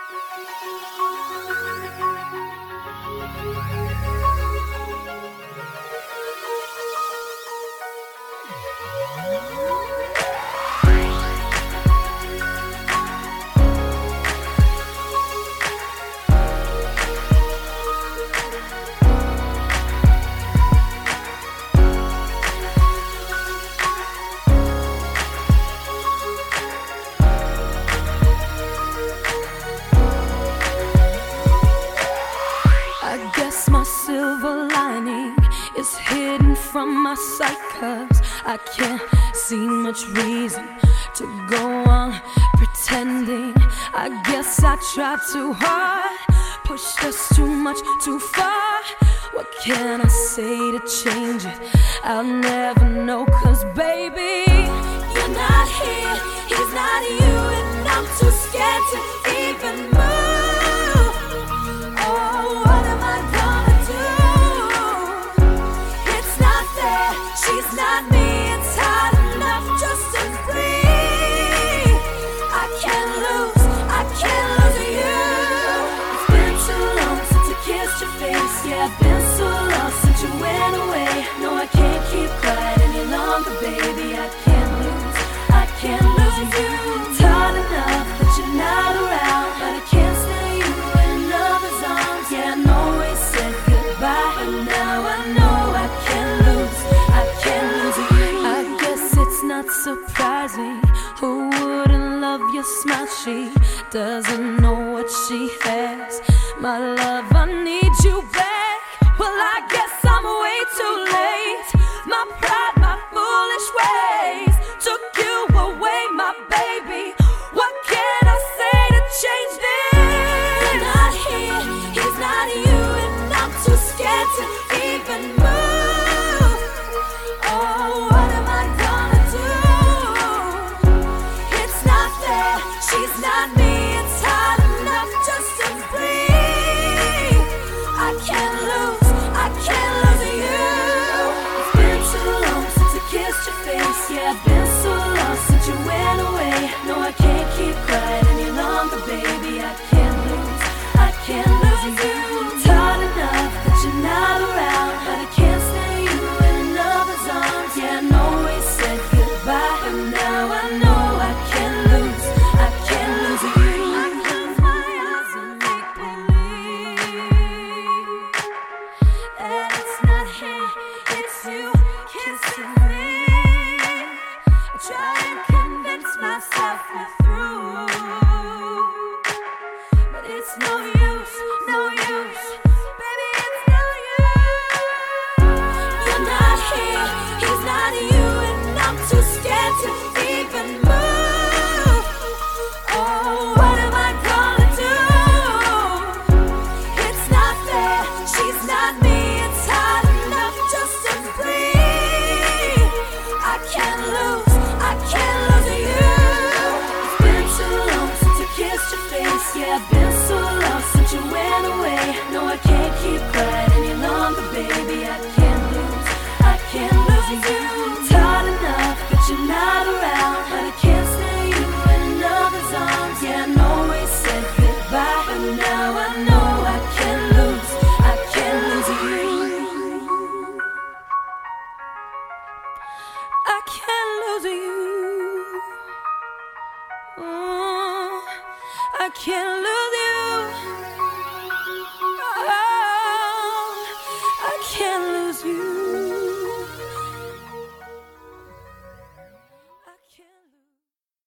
I guess my silver lining is hidden from my sight, 'cause I can't see much reason to go on pretending. I guess I tried too hard, pushed us too much too far. What can I say to change it? I'll never know, 'cause baby, you're not here, he's not you, and I'm too scared to even move. Oh, what am I gonna do? It's not there, she's not me, it's hard enough just to breathe. I can't lose you. It's been too long since I kissed your face. Yeah, I've been so lost since you went away. No, I can't keep quiet any longer, baby. I can't lose you. It's hard enough that you're not around, but I can't stay you in another's arms. Yeah, I know we said goodbye, but now I know I can't lose you. I guess it's not surprising. Who wouldn't love your smile? She doesn't know what she has. My love, I need you back. Well, I guess I'm way too late. My pride, my foolish ways took you away, my baby. What can I say to change this? You're not here, he's not you, and I'm too scared to even move. Oh, what am I gonna do? It's not there, she's not me, it's hard enough just to breathe. I can't lose you. It's been too long since I kissed your face. Yeah, I've been so lost since you went away. No, I can't keep quiet any longer, baby. I can't lose you. It's hard enough that you're not around, but I can't stay you in another's arms. Yeah, I know we said goodbye, but now I know I can't lose you. I close my eyes and make believe that it's not him, it's you kissing me. I try and convince myself we're through, but it's no use, baby, it's no use. You're not here, he's not you, and I'm too scared to even move. Oh, what am I gonna do? It's not there, she's not me, it's hard enough just to breathe. I can't lose you. It's been too long since I kissed your face. Yeah, I've been so lost since you went away. No, I can't keep quiet any longer, baby. I can't lose you. It's hard enough that you're not around, but I can't stay you in another's arms. Yeah, I know we said goodbye, but now I know I can't lose you. I can't lose you. I can't lose